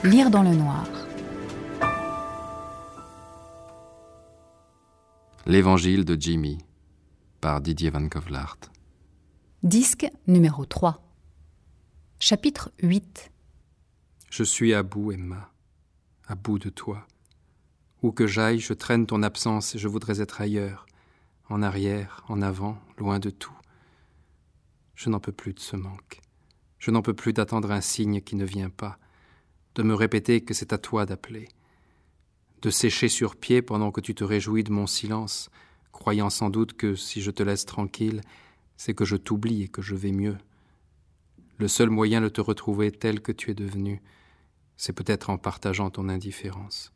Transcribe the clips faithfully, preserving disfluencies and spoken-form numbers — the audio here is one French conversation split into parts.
Lire dans le noir. L'Évangile de Jimmy, par Didier Van Kovlart. Disque numéro trois. Chapitre huit. Je suis à bout, Emma, à bout de toi. Où que j'aille, je traîne ton absence et je voudrais être ailleurs, en arrière, en avant, loin de tout. Je n'en peux plus de ce manque. Je n'en peux plus d'attendre un signe qui ne vient pas, de me répéter que c'est à toi d'appeler, de sécher sur pied pendant que tu te réjouis de mon silence, croyant sans doute que si je te laisse tranquille, c'est que je t'oublie et que je vais mieux. Le seul moyen de te retrouver tel que tu es devenu, c'est peut-être en partageant ton indifférence.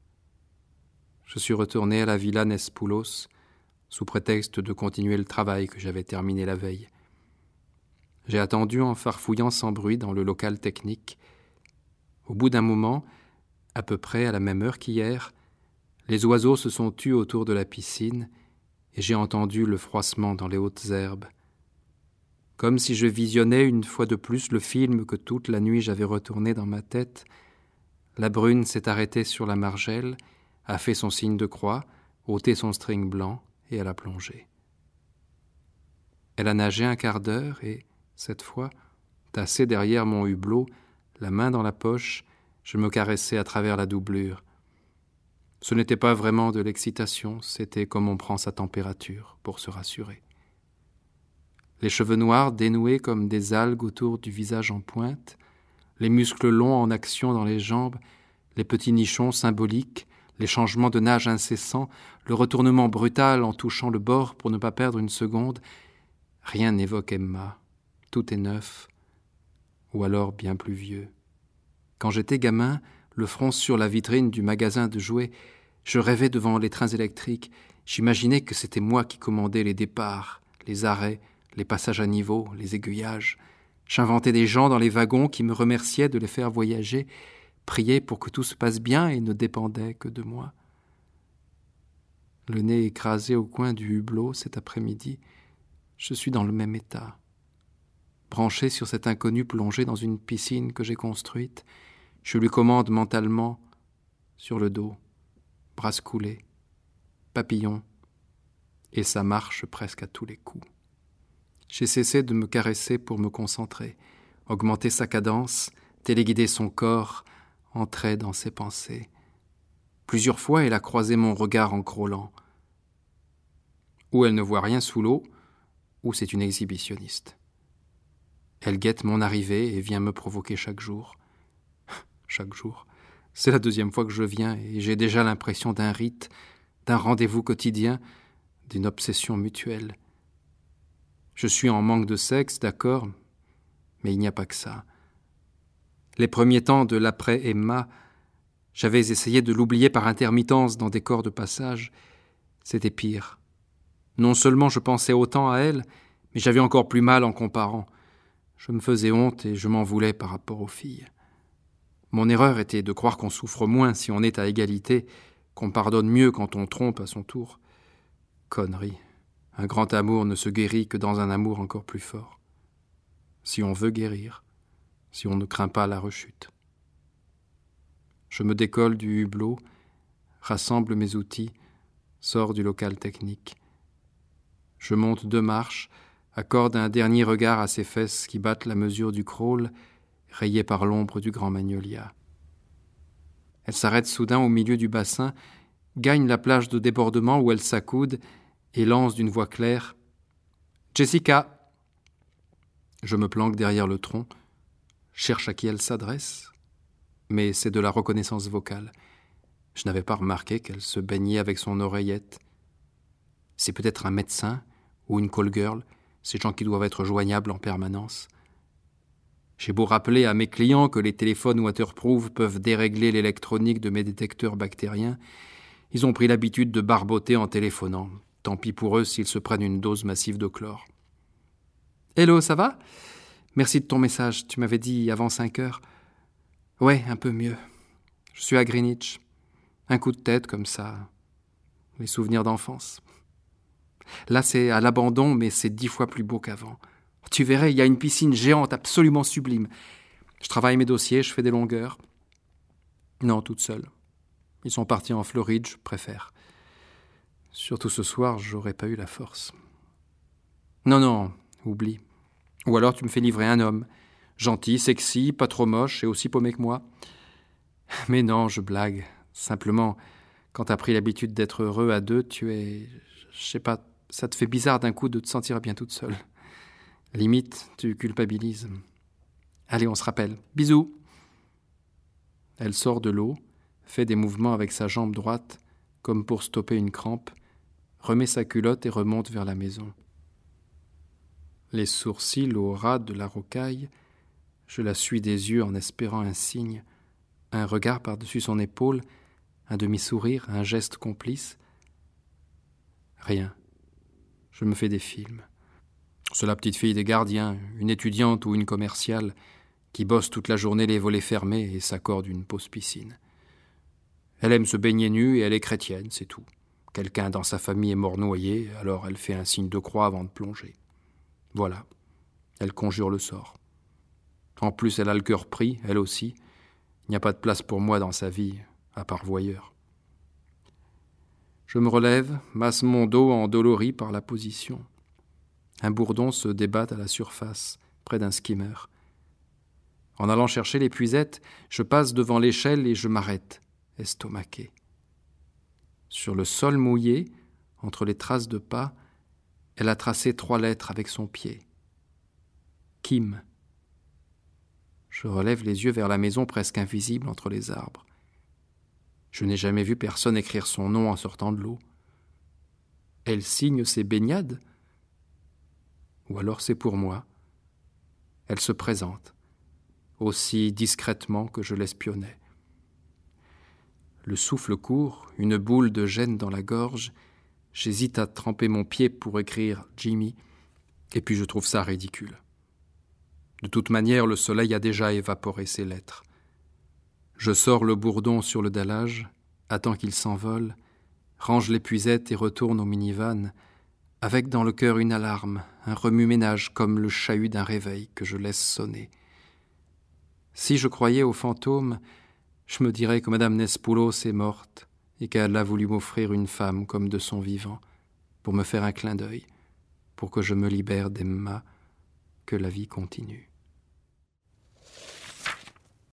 Je suis retourné à la Villa Nespoulos, sous prétexte de continuer le travail que j'avais terminé la veille. J'ai attendu en farfouillant sans bruit dans le local technique. Au bout d'un moment, à peu près à la même heure qu'hier, les oiseaux se sont tus autour de la piscine et j'ai entendu le froissement dans les hautes herbes. Comme si je visionnais une fois de plus le film que toute la nuit j'avais retourné dans ma tête, la brune s'est arrêtée sur la margelle, a fait son signe de croix, ôté son string blanc et elle a plongé. Elle a nagé un quart d'heure et, cette fois, tassée derrière mon hublot, la main dans la poche, je me caressais à travers la doublure. Ce n'était pas vraiment de l'excitation, c'était comme on prend sa température pour se rassurer. Les cheveux noirs dénoués comme des algues autour du visage en pointe, les muscles longs en action dans les jambes, les petits nichons symboliques, les changements de nage incessants, le retournement brutal en touchant le bord pour ne pas perdre une seconde, rien n'évoque Emma. Tout est neuf, ou alors bien plus vieux. Quand j'étais gamin, le front sur la vitrine du magasin de jouets, je rêvais devant les trains électriques. J'imaginais que c'était moi qui commandais les départs, les arrêts, les passages à niveau, les aiguillages. J'inventais des gens dans les wagons qui me remerciaient de les faire voyager, priaient pour que tout se passe bien et ne dépendait que de moi. Le nez écrasé au coin du hublot cet après-midi, je suis dans le même état. Branché sur cet inconnu plongé dans une piscine que j'ai construite, je lui commande mentalement, sur le dos, bras coulés, papillon, et ça marche presque à tous les coups. J'ai cessé de me caresser pour me concentrer, augmenter sa cadence, téléguider son corps, entrer dans ses pensées. Plusieurs fois, elle a croisé mon regard en crawlant. Ou elle ne voit rien sous l'eau, ou c'est une exhibitionniste. Elle guette mon arrivée et vient me provoquer chaque jour. Chaque jour. C'est la deuxième fois que je viens et j'ai déjà l'impression d'un rite, d'un rendez-vous quotidien, d'une obsession mutuelle. Je suis en manque de sexe, d'accord, mais il n'y a pas que ça. Les premiers temps de l'après-Emma, j'avais essayé de l'oublier par intermittence dans des corps de passage. C'était pire. Non seulement je pensais autant à elle, mais j'avais encore plus mal en comparant. Je me faisais honte et je m'en voulais par rapport aux filles. Mon erreur était de croire qu'on souffre moins si on est à égalité, qu'on pardonne mieux quand on trompe à son tour. Connerie. Un grand amour ne se guérit que dans un amour encore plus fort. Si on veut guérir, si on ne craint pas la rechute. Je me décolle du hublot, rassemble mes outils, sors du local technique. Je monte deux marches, accorde un dernier regard à ses fesses qui battent la mesure du crawl, rayé par l'ombre du grand magnolia. Elle s'arrête soudain au milieu du bassin, gagne la plage de débordement où elle s'accoude et lance d'une voix claire « Jessica !» Je me planque derrière le tronc, cherche à qui elle s'adresse, mais c'est de la reconnaissance vocale. Je n'avais pas remarqué qu'elle se baignait avec son oreillette. C'est peut-être un médecin ou une call girl, ces gens qui doivent être joignables en permanence. J'ai beau rappeler à mes clients que les téléphones waterproof peuvent dérégler l'électronique de mes détecteurs bactériens, ils ont pris l'habitude de barboter en téléphonant. Tant pis pour eux s'ils se prennent une dose massive de chlore. « Hello, ça va ? Merci de ton message, tu m'avais dit avant cinq heures. »« Ouais, un peu mieux. Je suis à Greenwich. Un coup de tête comme ça. Les souvenirs d'enfance. Là, c'est à l'abandon, mais c'est dix fois plus beau qu'avant. Tu verrais, il y a une piscine géante absolument sublime. Je travaille mes dossiers, je fais des longueurs. Non, toute seule. Ils sont partis en Floride, je préfère. Surtout ce soir, j'aurais pas eu la force. Non, non, oublie. Ou alors tu me fais livrer un homme. Gentil, sexy, pas trop moche et aussi paumé que moi. Mais non, je blague. Simplement, quand t'as pris l'habitude d'être heureux à deux, tu es... Je sais pas, ça te fait bizarre d'un coup de te sentir bien toute seule. Limite, tu culpabilises. Allez, on se rappelle. Bisous. Elle sort de l'eau, fait des mouvements avec sa jambe droite, comme pour stopper une crampe, remet sa culotte et remonte vers la maison. Les sourcils au ras de la rocaille, je la suis des yeux en espérant un signe, un regard par-dessus son épaule, un demi-sourire, un geste complice. Rien. Je me fais des films. C'est la petite fille des gardiens, une étudiante ou une commerciale, qui bosse toute la journée les volets fermés et s'accorde une pause piscine. Elle aime se baigner nue et elle est chrétienne, c'est tout. Quelqu'un dans sa famille est mort noyé, alors elle fait un signe de croix avant de plonger. Voilà, elle conjure le sort. En plus, elle a le cœur pris, elle aussi. Il n'y a pas de place pour moi dans sa vie, à part voyeur. Je me relève, masse mon dos endolori par la position. Un bourdon se débat à la surface, près d'un skimmer. En allant chercher l'épuisette, je passe devant l'échelle et je m'arrête, estomaqué. Sur le sol mouillé, entre les traces de pas, elle a tracé trois lettres avec son pied. Kim. Je relève les yeux vers la maison presque invisible entre les arbres. Je n'ai jamais vu personne écrire son nom en sortant de l'eau. Elle signe ses baignades ? Ou alors c'est pour moi. Elle se présente, aussi discrètement que je l'espionnais. Le souffle court, une boule de gêne dans la gorge. J'hésite à tremper mon pied pour écrire « Jimmy », et puis je trouve ça ridicule. De toute manière, le soleil a déjà évaporé ses lettres. Je sors le bourdon sur le dallage, attends qu'il s'envole, range l'épuisette et retourne au minivan, avec dans le cœur une alarme, un remue-ménage comme le chahut d'un réveil que je laisse sonner. Si je croyais aux fantômes, je me dirais que Madame Nespoulos est morte et qu'elle a voulu m'offrir une femme comme de son vivant, pour me faire un clin d'œil, pour que je me libère d'Emma, que la vie continue.